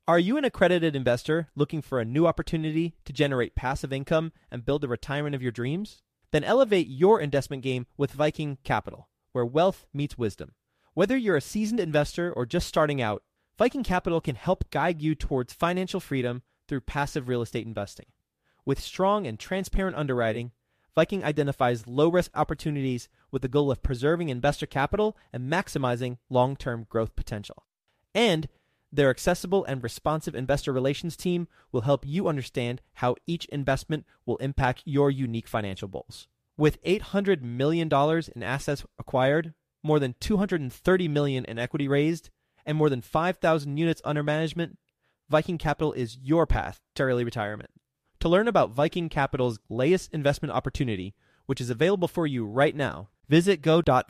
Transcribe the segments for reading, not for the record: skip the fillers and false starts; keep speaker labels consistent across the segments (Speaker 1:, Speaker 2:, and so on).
Speaker 1: Are you an accredited investor looking for a new opportunity to generate passive income and build the retirement of your dreams? Then elevate your investment game with Viking Capital, where wealth meets wisdom. Whether you're a seasoned investor or just starting out, Viking Capital can help guide you towards financial freedom through passive real estate investing. With strong and transparent underwriting, Viking identifies low-risk opportunities with the goal of preserving investor capital and maximizing long-term growth potential. And their accessible and responsive investor relations team will help you understand how each investment will impact your unique financial goals. With $800 million in assets acquired, more than $230 million in equity raised, and more than 5,000 units under management, Viking Capital is your path to early retirement. To learn about Viking Capital's latest investment opportunity, which is available for you right now, visit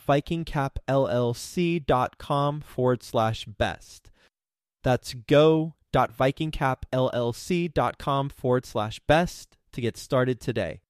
Speaker 1: go.vikingcapllc.com/best. That's go.vikingcapllc.com/best to get started today.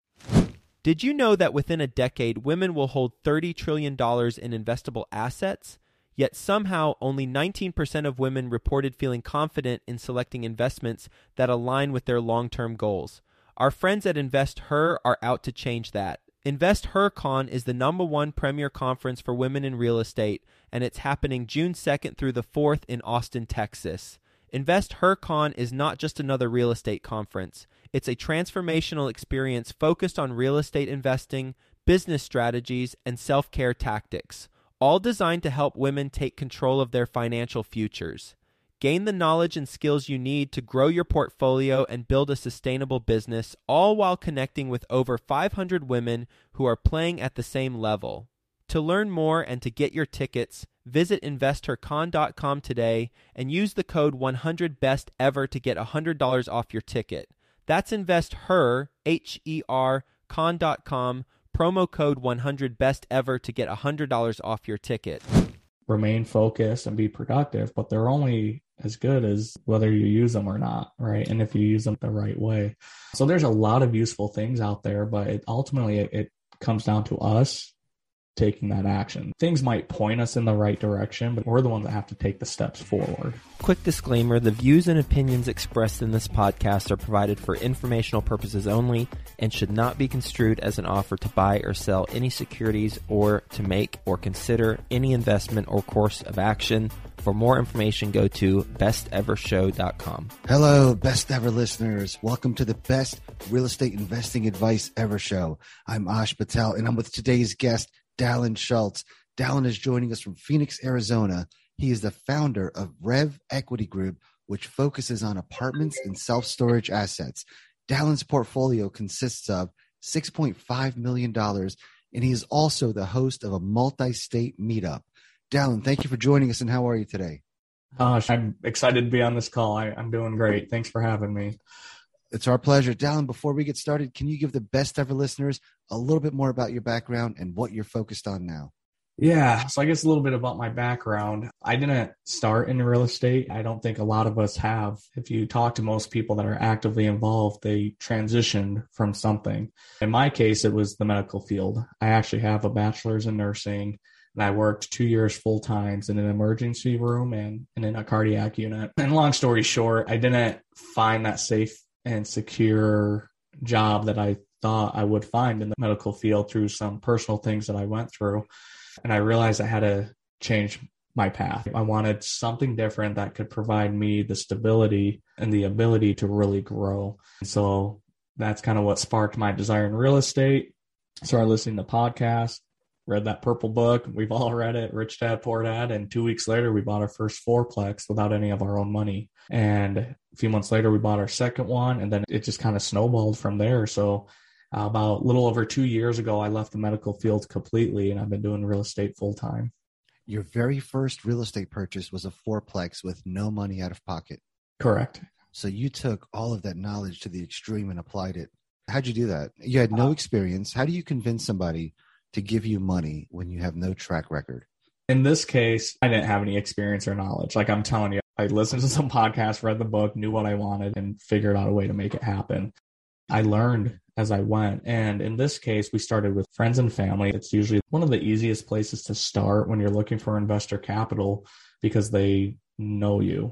Speaker 1: Did you know that within a decade, women will hold $30 trillion in investable assets? Yet somehow only 19% of women reported feeling confident in selecting investments that align with their long-term goals. Our friends at InvestHer are out to change that. InvestHerCon is the #1 premier conference for women in real estate, and it's happening June 2nd through the 4th in Austin, Texas. InvestHerCon is not just another real estate conference. It's a transformational experience focused on real estate investing, business strategies, and self-care tactics, all designed to help women take control of their financial futures. Gain the knowledge and skills you need to grow your portfolio and build a sustainable business, all while connecting with over 500 women who are playing at the same level. To learn more and to get your tickets, visit InvestHerCon.com today and use the code 100BESTEVER to get $100 off your ticket. That's InvestHer, H-E-R, con.com, promo code 100BESTEVER to get $100 off your ticket.
Speaker 2: Remain focused and be productive, but they're only as good as whether you use them or not, right? And if you use them the right way. So there's a lot of useful things out there, but ultimately it comes down to us taking that action. Things might point us in the right direction, but we're the ones that have to take the steps forward.
Speaker 1: Quick disclaimer, the views and opinions expressed in this podcast are provided for informational purposes only and should not be construed as an offer to buy or sell any securities or to make or consider any investment or course of action. For more information, go to bestevershow.com.
Speaker 3: Hello, Best Ever listeners. Welcome to the Best Real Estate Investing Advice Ever show. I'm Ash Patel, and I'm with today's guest, Dallin Schultz. Dallin is joining us from Phoenix, Arizona. He is the founder of Rev Equity Group, which focuses on apartments and self-storage assets. Dallin's portfolio consists of $6.5 million, and he is also the host of a multi-state meetup. Dallin, thank you for joining us, and how are you today?
Speaker 2: I'm excited to be on this call. I'm doing great. Thanks for having me.
Speaker 3: It's our pleasure. Dallin, before we get started, can you give the Best Ever listeners a little bit more about your background and what you're focused on now?
Speaker 2: Yeah, so I guess a little bit about my background. I didn't start in real estate. I don't think a lot of us have. If you talk to most people that are actively involved, they transitioned from something. In my case, it was the medical field. I actually have a bachelor's in nursing, and I worked 2 years full time in an emergency room and in a cardiac unit. And long story short, I didn't find that safe and secure job that I thought I would find in the medical field through some personal things that I went through. And I realized I had to change my path. I wanted something different that could provide me the stability and the ability to really grow. And so that's kind of what sparked my desire in real estate. Started listening to podcasts, read that purple book. We've all read it, Rich Dad, Poor Dad. And 2 weeks later, we bought our first fourplex without any of our own money. And a few months later, we bought our second one. And then it just kind of snowballed from there. So about a little over 2 years ago, I left the medical field completely, and I've been doing real estate full time.
Speaker 3: Your very first real estate purchase was a fourplex with no money out of pocket.
Speaker 2: Correct.
Speaker 3: So you took all of that knowledge to the extreme and applied it. How'd you do that? You had no experience. How do you convince somebody to give you money when you have no track record?
Speaker 2: In this case, I didn't have any experience or knowledge. Like I'm telling you, I listened to some podcasts, read the book, knew what I wanted, and figured out a way to make it happen. I learned as I went. And in this case, we started with friends and family. It's usually one of the easiest places to start when you're looking for investor capital because they know you.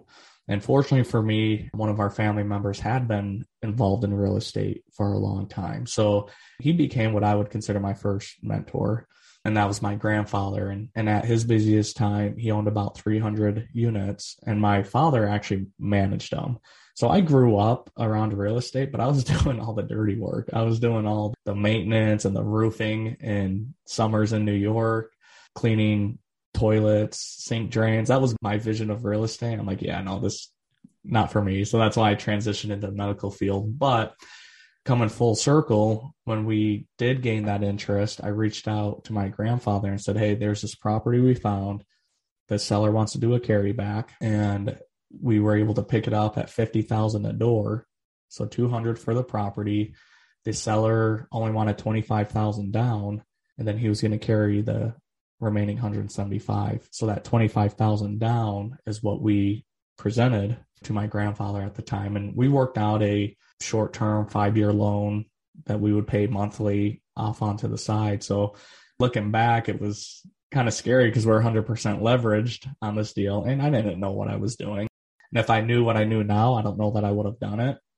Speaker 2: And fortunately for me, one of our family members had been involved in real estate for a long time. So he became what I would consider my first mentor. And that was my grandfather. And at his busiest time, he owned about 300 units. And my father actually managed them. So I grew up around real estate, but I was doing all the dirty work. I was doing all the maintenance and the roofing in summers in New York, cleaning toilets, sink drains. That was my vision of real estate. I'm like, yeah, no, this not for me. So that's why I transitioned into the medical field. But coming full circle, when we did gain that interest, I reached out to my grandfather and said, hey, there's this property we found. The seller wants to do a carryback, and we were able to pick it up at $50,000 a door. So $200 for the property. The seller only wanted $25,000 down, and then he was going to carry the remaining $175,000. So that $25,000 down is what we presented to my grandfather at the time. And we worked out a short-term 5-year loan that we would pay monthly off onto the side. So looking back, it was kind of scary because we're 100% leveraged on this deal, and I didn't know what I was doing. And if I knew what I knew now, I don't know that I would have done it.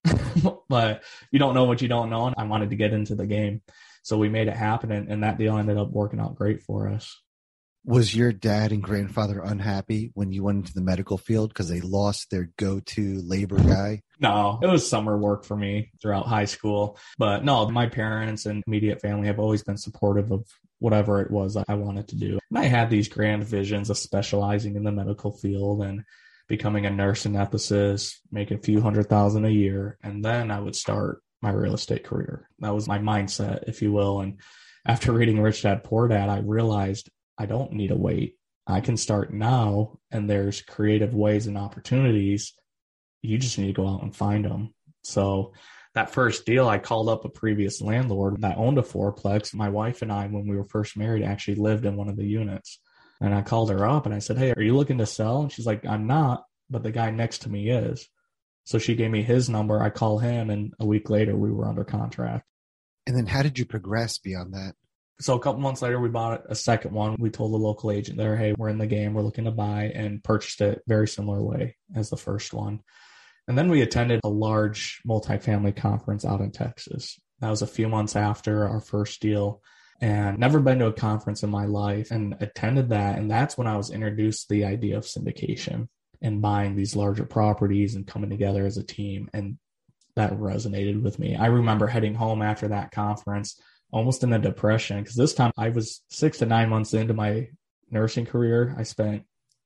Speaker 2: But you don't know what you don't know, and I wanted to get into the game. So we made it happen, and that deal ended up working out great for us.
Speaker 3: Was your dad and grandfather unhappy when you went into the medical field because they lost their go-to labor guy?
Speaker 2: No, it was summer work for me throughout high school. But no, my parents and immediate family have always been supportive of whatever it was I wanted to do. And I had these grand visions of specializing in the medical field and becoming a nurse anesthetist, making a few $100,000 a year. And then I would start my real estate career. That was my mindset, if you will. And after reading Rich Dad Poor Dad, I realized I don't need to wait. I can start now, and there's creative ways and opportunities. You just need to go out and find them. So that first deal, I called up a previous landlord that owned a fourplex. My wife and I, when we were first married, actually lived in one of the units. And I called her up and I said, hey, are you looking to sell? And she's like, I'm not, but the guy next to me is. So she gave me his number. I called him, and a week later we were under contract.
Speaker 3: And then how did you progress beyond that?
Speaker 2: So a couple months later, we bought a second one. We told the local agent there, hey, we're in the game. We're looking to buy, and purchased it very similar way as the first one. And then we attended a large multifamily conference out in Texas. That was a few months after our first deal, and never been to a conference in my life, and attended that. And that's when I was introduced to the idea of syndication and buying these larger properties and coming together as a team. And that resonated with me. I remember heading home after that conference almost in a depression, because this time I was 6 to 9 months into my nursing career. I spent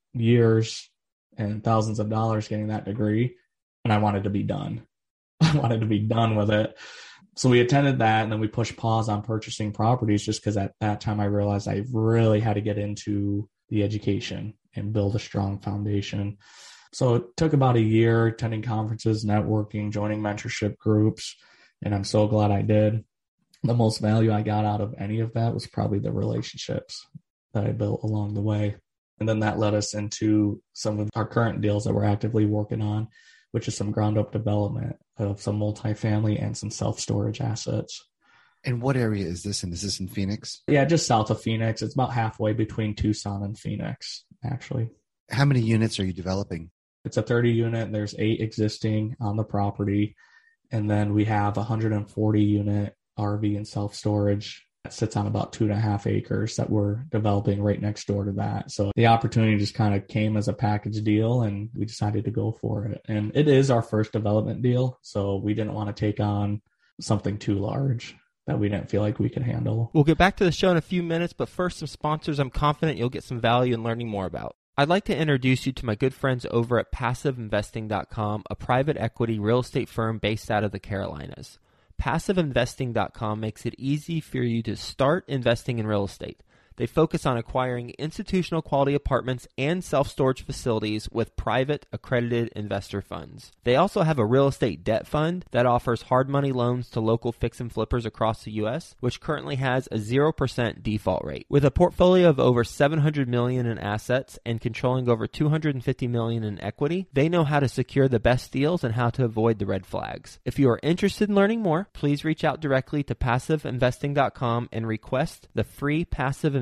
Speaker 2: years and thousands of dollars getting that degree, and I wanted to be done. I wanted to be done with it. So we attended that, and then we pushed pause on purchasing properties just because at that time I realized I really had to get into the education and build a strong foundation. So it took about a year attending conferences, networking, joining mentorship groups, and I'm so glad I did. The most value I got out of any of that was probably the relationships that I built along the way. And then that led us into some of our current deals that we're actively working on, which is some ground up development of some multifamily and some self-storage assets.
Speaker 3: And what area is this in? Is this in Phoenix?
Speaker 2: Yeah, just south of Phoenix. It's about halfway between Tucson and Phoenix, actually.
Speaker 3: How many units are you developing?
Speaker 2: It's a 30 unit. There's 8 existing on the property. And then we have a 140 unit RV and self-storage that sits on about 2.5 acres that we're developing right next door to that. So the opportunity just kind of came as a package deal, and we decided to go for it. And it is our first development deal, so we didn't want to take on something too large that we didn't feel like we could handle.
Speaker 1: We'll get back to the show in a few minutes, but first, some sponsors I'm confident you'll get some value in learning more about. I'd like to introduce you to my good friends over at PassiveInvesting.com, a private equity real estate firm based out of the Carolinas. PassiveInvesting.com makes it easy for you to start investing in real estate. They focus on acquiring institutional quality apartments and self-storage facilities with private accredited investor funds. They also have a real estate debt fund that offers hard money loans to local fix and flippers across the U.S., which currently has a 0% default rate. With a portfolio of over $700 million in assets and controlling over $250 million in equity, they know how to secure the best deals and how to avoid the red flags. If you are interested in learning more, please reach out directly to PassiveInvesting.com and request the free Passive Investing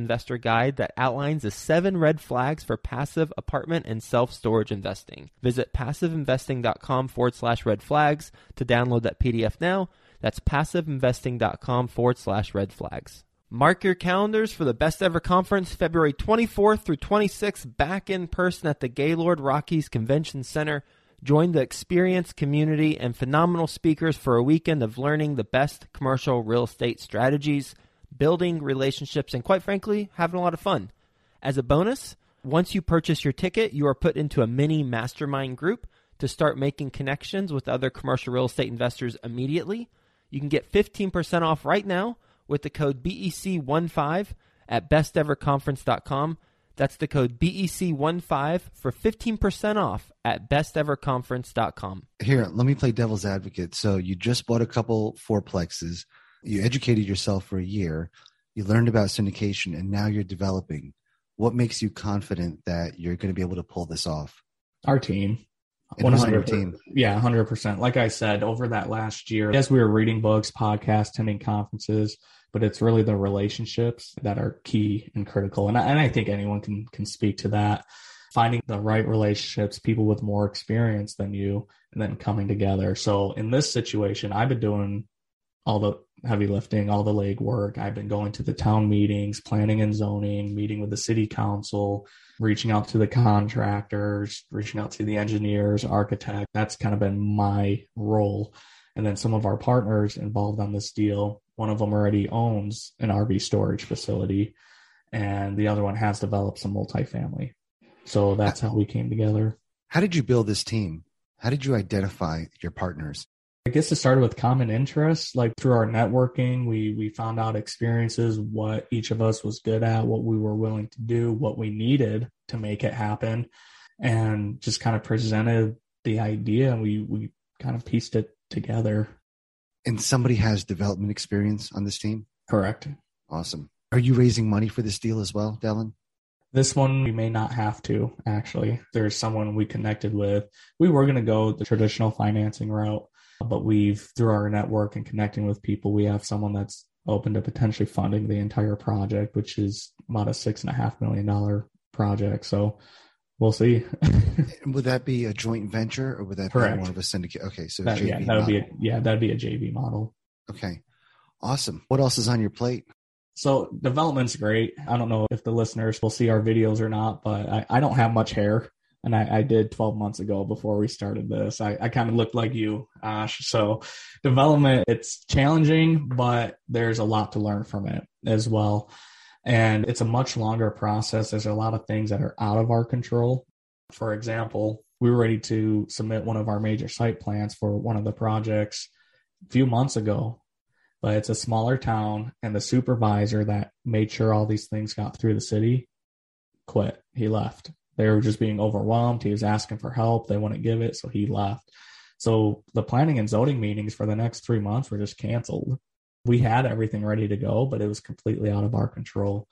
Speaker 1: investor guide that outlines the 7 red flags for passive apartment and self-storage investing. Visit passiveinvesting.com/red flags to download that PDF now. That's passiveinvesting.com/red flags. Mark your calendars for the Best Ever Conference, February 24th through 26th, back in person at the Gaylord Rockies Convention Center. Join the experienced community and phenomenal speakers for a weekend of learning the best commercial real estate strategies, building relationships, and quite frankly, having a lot of fun. As a bonus, once you purchase your ticket, you are put into a mini mastermind group to start making connections with other commercial real estate investors immediately. You can get 15% off right now with the code BEC15 at besteverconference.com. That's the code BEC15 for 15% off at besteverconference.com.
Speaker 3: Here, let me play devil's advocate. So you just bought a couple fourplexes. You educated yourself for a year. You learned about syndication, and now you're developing. What makes you confident that you're going to be able to pull this off?
Speaker 2: Our team.
Speaker 3: 100%. Team.
Speaker 2: Yeah, 100%. Like I said, over that last year, yes, we were reading books, podcasts, attending conferences, but it's really the relationships that are key and critical. And I think anyone can speak to that. Finding the right relationships, people with more experience than you, and then coming together. So in this situation, I've been doing all the heavy lifting, all the legwork. I've been going to the town meetings, planning and zoning, meeting with the city council, reaching out to the contractors, reaching out to the engineers, architect. That's kind of been my role. And then some of our partners involved on this deal, one of them already owns an RV storage facility, and the other one has developed some multifamily. So that's how we came together.
Speaker 3: How did you build this team? How did you identify your partners?
Speaker 2: I guess it started with common interests. Like through our networking, we found out experiences, what each of us was good at, what we were willing to do, what we needed to make it happen, and just kind of presented the idea, and we kind of pieced it together.
Speaker 3: And somebody has development experience on this team?
Speaker 2: Correct.
Speaker 3: Awesome. Are you raising money for this deal as well, Dallin?
Speaker 2: This one, we may not have to, actually. There's someone we connected with. We were going to go the traditional financing route, but through our network and connecting with people, we have someone that's open to potentially funding the entire project, which is about a $6.5 million project. So we'll see.
Speaker 3: Would that be a joint venture, or would that
Speaker 2: Correct.
Speaker 3: be more of a syndicate? Okay, so
Speaker 2: JV that'd be a JV model.
Speaker 3: Okay, awesome. What else is on your plate?
Speaker 2: So development's great. I don't know if the listeners will see our videos or not, but I don't have much hair. And I did 12 months ago before we started this. I kind of looked like you, Ash. So development, it's challenging, but there's a lot to learn from it as well. And it's a much longer process. There's a lot of things that are out of our control. For example, we were ready to submit one of our major site plans for one of the projects a few months ago, but it's a smaller town, and the supervisor that made sure all these things got through the city quit. He left. They were just being overwhelmed. He was asking for help. They wouldn't give it, so he left. So the planning and zoning meetings for the next 3 months were just canceled. We had everything ready to go, but it was completely out of our control.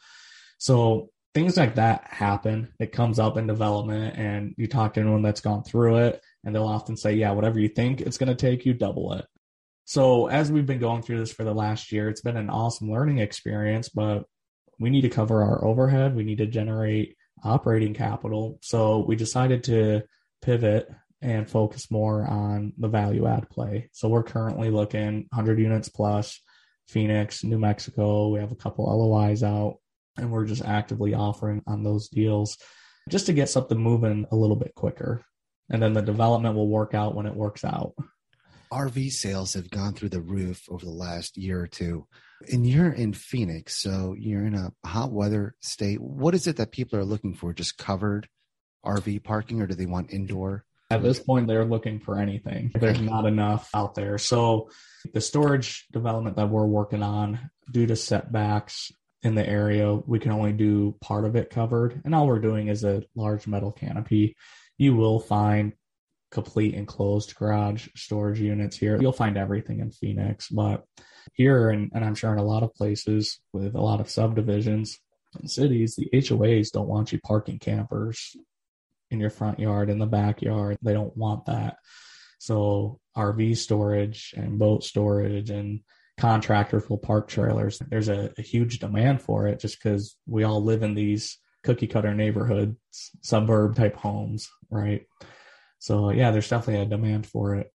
Speaker 2: So things like that happen. It comes up in development, and you talk to anyone that's gone through it, and they'll often say, yeah, whatever you think it's going to take, you double it. So as we've been going through this for the last year, it's been an awesome learning experience, but we need to cover our overhead. We need to generate operating capital. So we decided to pivot and focus more on the value add play. So we're currently looking 100 units plus, Phoenix, New Mexico. We have a couple LOIs out, and we're just actively offering on those deals just to get something moving a little bit quicker. And then the development will work out when it works out.
Speaker 3: RV sales have gone through the roof over the last year or two. And you're in Phoenix, so you're in a hot weather state. What is it that people are looking for? Just covered RV parking, or do they want indoor?
Speaker 2: At this point, they're looking for anything. There's not enough out there. So the storage development that we're working on, due to setbacks in the area, we can only do part of it covered. And all we're doing is a large metal canopy. You will find complete enclosed garage storage units here. You'll find everything in Phoenix, but here, and I'm sure in a lot of places with a lot of subdivisions and cities, the HOAs don't want you parking campers in your front yard, in the backyard. They don't want that. So RV storage and boat storage and contractors will park trailers. There's a huge demand for it just because we all live in these cookie cutter neighborhoods, suburb type homes, right? So yeah, there's definitely a demand for it.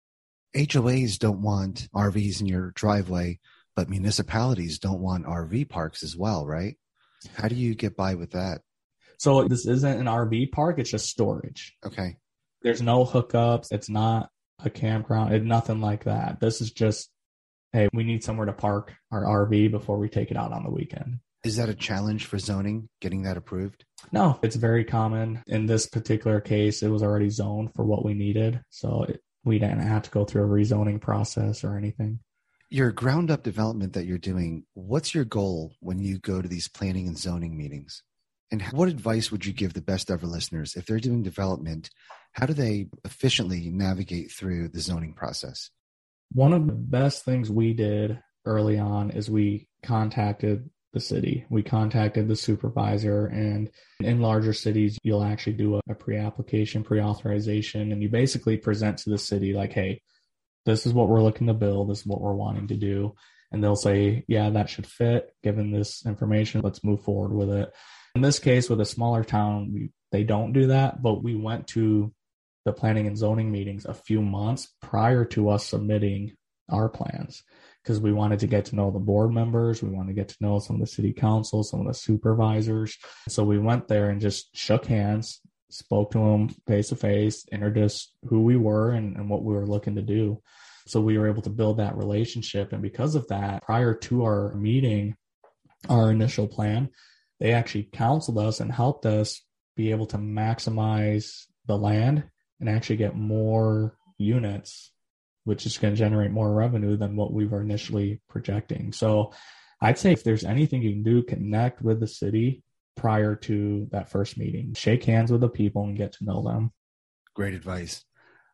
Speaker 3: HOAs don't want RVs in your driveway, but municipalities don't want RV parks as well, right? How do you get by with that?
Speaker 2: So this isn't an RV park, it's just storage.
Speaker 3: Okay.
Speaker 2: There's no hookups. It's not a campground. It's nothing like that. This is just, hey, we need somewhere to park our RV before we take it out on the weekend.
Speaker 3: Is that a challenge for zoning, getting that approved?
Speaker 2: No, it's very common. In this particular case, it was already zoned for what we needed. So we didn't have to go through a rezoning process or anything.
Speaker 3: Your ground up development that you're doing, what's your goal when you go to these planning and zoning meetings? And what advice would you give the best ever listeners if they're doing development? How do they efficiently navigate through the zoning process?
Speaker 2: One of the best things we did early on is we contacted the city. We contacted the supervisor, and in larger cities, you'll actually do a pre-application, pre-authorization, and you basically present to the city like, hey, this is what we're looking to build. This is what we're wanting to do. And they'll say, yeah, that should fit. Given this information, let's move forward with it. In this case, with a smaller town, they don't do that, but we went to the planning and zoning meetings a few months prior to us submitting our plans because we wanted to get to know the board members. We wanted to get to know some of the city council, some of the supervisors. So we went there and just shook hands, spoke to them face to face, introduced who we were and what we were looking to do. So we were able to build that relationship. And because of that, prior to our meeting, our initial plan, they actually counseled us and helped us be able to maximize the land and actually get more units, which is going to generate more revenue than what we were initially projecting. So I'd say if there's anything you can do, connect with the city prior to that first meeting. Shake hands with the people and get to know them.
Speaker 3: Great advice.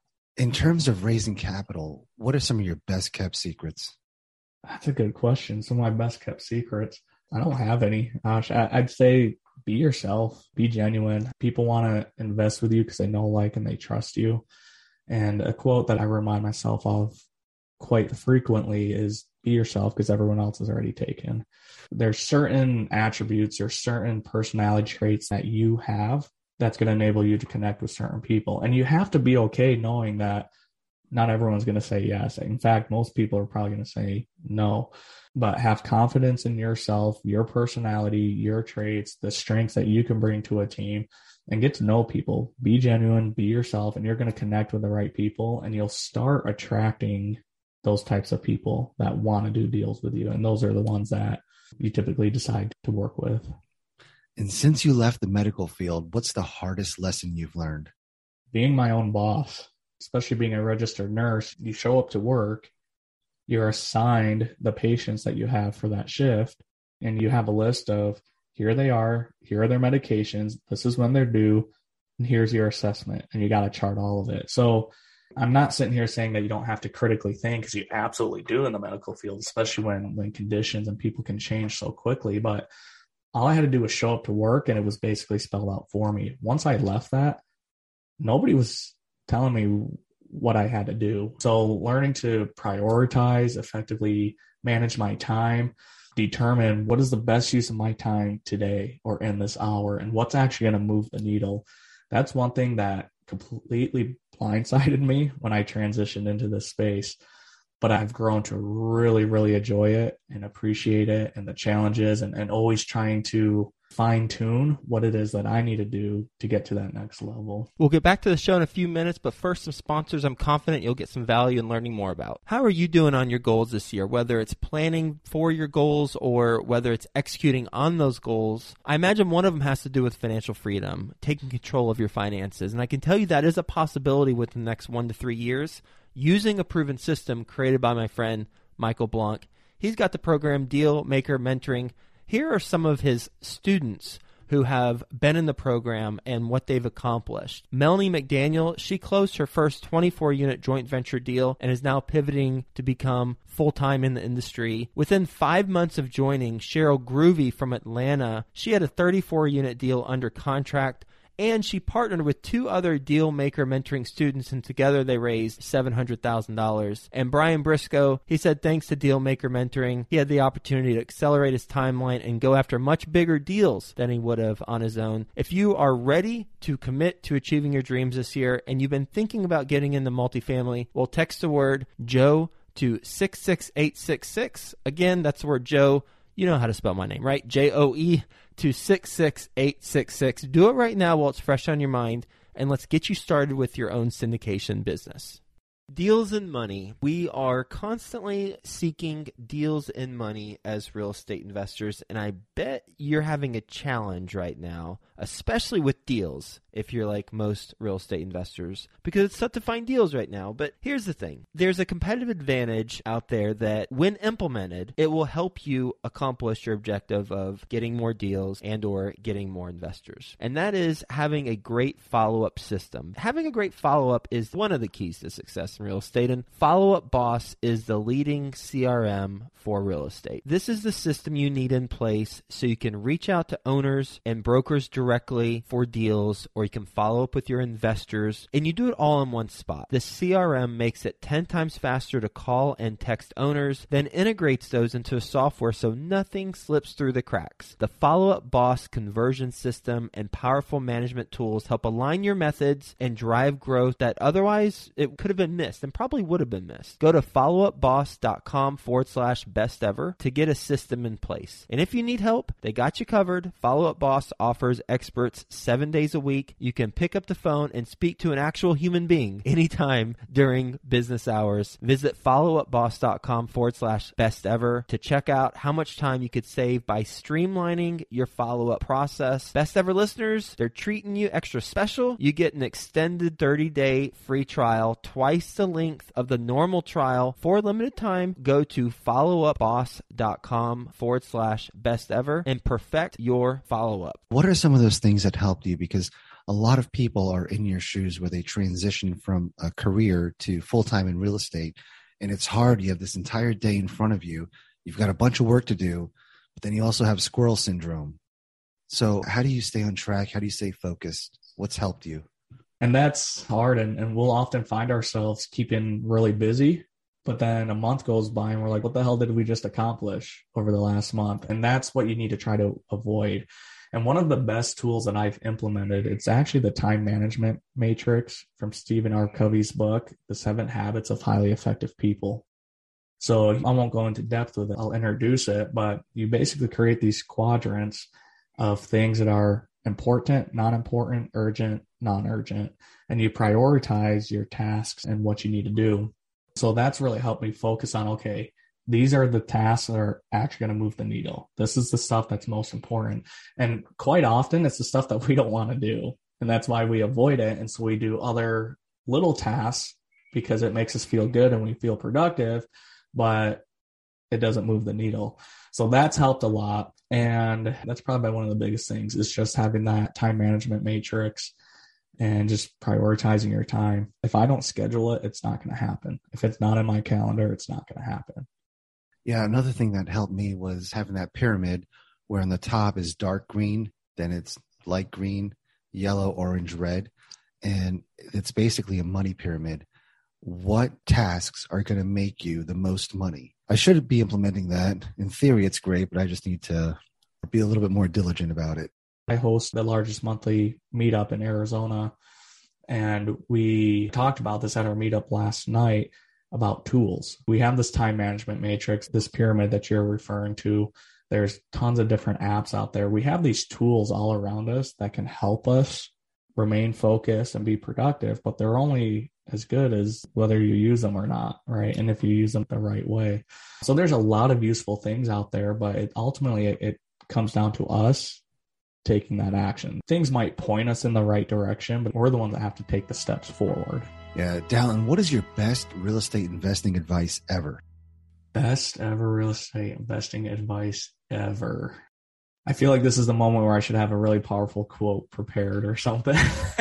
Speaker 3: In terms of raising capital, what are some of your best kept secrets?
Speaker 2: That's a good question. Some of my best kept secrets. I don't have any. Gosh, I'd say be yourself, be genuine. People want to invest with you because they know, like, and they trust you. And a quote that I remind myself of quite frequently is be yourself because everyone else is already taken. There's certain attributes or certain personality traits that you have that's going to enable you to connect with certain people. And you have to be okay knowing that not everyone's going to say yes. In fact, most people are probably going to say no. But have confidence in yourself, your personality, your traits, the strengths that you can bring to a team, and get to know people. Be genuine, be yourself, and you're going to connect with the right people, and you'll start attracting those types of people that want to do deals with you. And those are the ones that you typically decide to work with.
Speaker 3: And since you left the medical field, what's the hardest lesson you've learned?
Speaker 2: Being my own boss, especially being a registered nurse, you show up to work, you're assigned the patients that you have for that shift, and you have a list of here they are, here are their medications, this is when they're due, and here's your assessment, and you got to chart all of it. So I'm not sitting here saying that you don't have to critically think, because you absolutely do in the medical field, especially when conditions and people can change so quickly. But all I had to do was show up to work, and it was basically spelled out for me. Once I left that, nobody was telling me what I had to do. So learning to prioritize, effectively manage my time, determine what is the best use of my time today or in this hour, and what's actually going to move the needle. That's one thing that completely blindsided me when I transitioned into this space. But I've grown to really, really enjoy it and appreciate it and the challenges and always trying to fine tune what it is that I need to do to get to that next level.
Speaker 1: We'll get back to the show in a few minutes, but first, some sponsors I'm confident you'll get some value in learning more about. How are you doing on your goals this year? Whether it's planning for your goals or whether it's executing on those goals, I imagine one of them has to do with financial freedom, taking control of your finances. And I can tell you that is a possibility within the next 1 to 3 years using a proven system created by my friend Michael Blanc. He's got the program Deal Maker Mentoring. Here are some of his students who have been in the program and what they've accomplished. Melanie McDaniel, she closed her first 24-unit joint venture deal and is now pivoting to become full-time in the industry. Within 5 months of joining, Cheryl Groovy from Atlanta, she had a 34-unit deal under contract And she partnered with 2 other Deal Maker mentoring students, and together they raised $700,000. And Brian Briscoe, he said thanks to Deal Maker mentoring, he had the opportunity to accelerate his timeline and go after much bigger deals than he would have on his own. If you are ready to commit to achieving your dreams this year and you've been thinking about getting into multifamily, well, text the word Joe to 66866. Again, that's the word Joe. You know how to spell my name, right? Joe to 66866. Do it right now while it's fresh on your mind, and let's get you started with your own syndication business. Deals and money. We are constantly seeking deals and money as real estate investors, and I bet you're having a challenge right now, especially with deals, if you're like most real estate investors, because it's tough to find deals right now. But here's the thing. There's a competitive advantage out there that when implemented, it will help you accomplish your objective of getting more deals and or getting more investors. And that is having a great follow-up system. Having a great follow-up is one of the keys to success in real estate, and Follow Up Boss is the leading CRM for real estate. This is the system you need in place so you can reach out to owners and brokers directly for deals, or you can follow up with your investors, and you do it all in one spot. The CRM makes it 10 times faster to call and text owners, then integrates those into a software so nothing slips through the cracks. The Follow Up Boss conversion system and powerful management tools help align your methods and drive growth that otherwise it could have been missed and probably would have been missed. Go to followupboss.com/best ever to get a system in place. And if you need help, they got you covered. Follow Up Boss offers experts 7 days a week. You can pick up the phone and speak to an actual human being anytime during business hours. Visit followupboss.com/best ever to check out how much time you could save by streamlining your follow-up process. Best Ever listeners, they're treating you extra special. You get an extended 30-day free trial, twice the length of the normal trial for a limited time. Go to followupboss.com/best ever and perfect your follow-up.
Speaker 3: What are some of those things that helped you? Because a lot of people are in your shoes where they transition from a career to full-time in real estate. And it's hard. You have this entire day in front of you. You've got a bunch of work to do, but then you also have squirrel syndrome. So how do you stay on track? How do you stay focused? What's helped you?
Speaker 2: And that's hard. And we'll often find ourselves keeping really busy, but then a month goes by and we're like, what the hell did we just accomplish over the last month? And that's what you need to try to avoid. And one of the best tools that I've implemented, it's actually the time management matrix from Stephen R. Covey's book, The 7 Habits of Highly Effective People. So I won't go into depth with it. I'll introduce it, but you basically create these quadrants of things that are important, non-important, urgent, non-urgent, and you prioritize your tasks and what you need to do. So that's really helped me focus on, okay, these are the tasks that are actually going to move the needle. This is the stuff that's most important. And quite often it's the stuff that we don't want to do. And that's why we avoid it. And so we do other little tasks because it makes us feel good and we feel productive, but it doesn't move the needle. So that's helped a lot. And that's probably one of the biggest things is just having that time management matrix and just prioritizing your time. If I don't schedule it, it's not going to happen. If it's not in my calendar, it's not going to happen.
Speaker 3: Yeah, another thing that helped me was having that pyramid where on the top is dark green, then it's light green, yellow, orange, red. And it's basically a money pyramid. What tasks are going to make you the most money? I should be implementing that. In theory, it's great, but I just need to be a little bit more diligent about it.
Speaker 2: I host the largest monthly meetup in Arizona. And we talked about this at our meetup last night about tools. We have this time management matrix, this pyramid that you're referring to. There's tons of different apps out there. We have these tools all around us that can help us remain focused and be productive, but they're only as good as whether you use them or not, right? And if you use them the right way. So there's a lot of useful things out there, but ultimately it comes down to us taking that action. Things might point us in the right direction, but we're the ones that have to take the steps forward.
Speaker 3: Yeah. Dallin, what is your best real estate investing advice ever?
Speaker 2: Best ever real estate investing advice ever. I feel like this is the moment where I should have a really powerful quote prepared or something.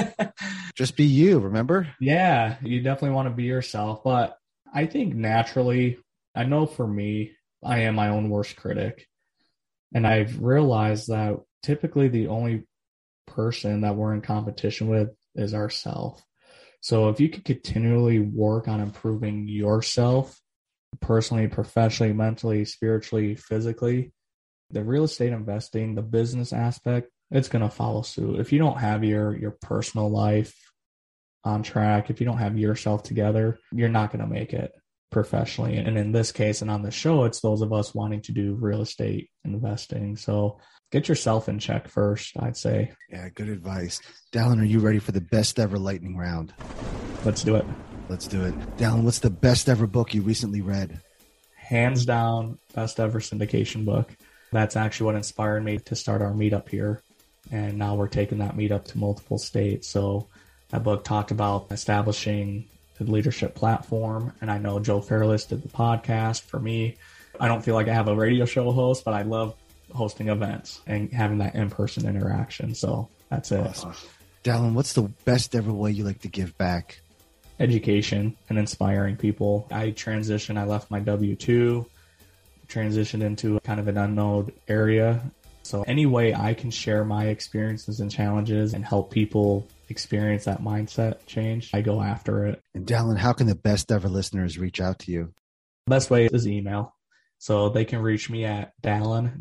Speaker 3: Just be you, remember?
Speaker 2: Yeah, you definitely want to be yourself. But I think naturally, I know for me, I am my own worst critic. And I've realized that typically the only person that we're in competition with is ourselves. So if you could continually work on improving yourself personally, professionally, mentally, spiritually, physically, the real estate investing, the business aspect, it's going to follow suit. If you don't have your personal life on track, if you don't have yourself together, you're not going to make it professionally. And in this case, and on the show, it's those of us wanting to do real estate investing. So get yourself in check first, I'd say.
Speaker 3: Yeah, good advice. Dallin, are you ready for the best ever lightning round?
Speaker 2: Let's do it.
Speaker 3: Let's do it. Dallin, what's the best ever book you recently read?
Speaker 2: Hands down, best ever syndication book. That's actually what inspired me to start our meetup here. And now we're taking that meetup to multiple states. So that book talked about establishing the leadership platform. And I know Joe Fairless did the podcast. For me, I don't feel like I have a radio show host, but I love hosting events and having that in-person interaction. So that's it.
Speaker 3: Awesome. Dallin, what's the best ever way you like to give back?
Speaker 2: Education and inspiring people. I left my W-2, transitioned into kind of an unknown area. So any way I can share my experiences and challenges and help people experience that mindset change, I go after it.
Speaker 3: And Dallin, how can the best ever listeners reach out to you?
Speaker 2: Best way is email. So they can reach me at Dallon,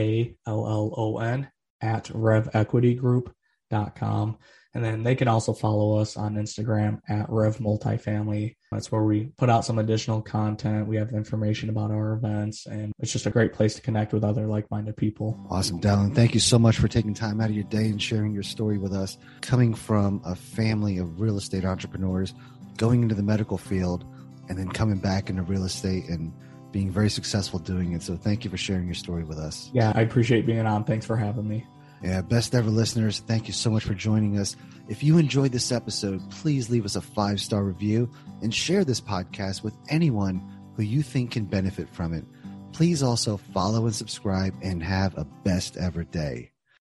Speaker 2: Dallon, at revequitygroup.com. And then they can also follow us on Instagram at Rev Multifamily. That's where we put out some additional content. We have information about our events, and it's just a great place to connect with other like-minded people.
Speaker 3: Awesome, Dallin. Thank you so much for taking time out of your day and sharing your story with us. Coming from a family of real estate entrepreneurs, going into the medical field, and then coming back into real estate and being very successful doing it. So thank you for sharing your story with us.
Speaker 2: Yeah, I appreciate being on. Thanks for having me.
Speaker 3: Yeah, best ever listeners, thank you so much for joining us. If you enjoyed this episode, please leave us a 5-star review and share this podcast with anyone who you think can benefit from it. Please also follow and subscribe and have a best ever day.